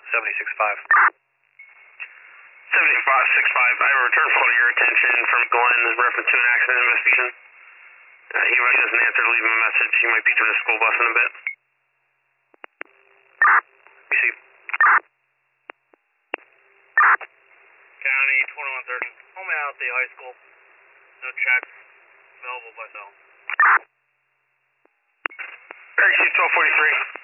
765. 765, I have a return call to your attention from Glenn in reference to an accident investigation. He really doesn't answer, leave him a message. He might be to the school bus in a bit. Receive. County 2130, home out at the high school. No checks available by phone. Receive 1243.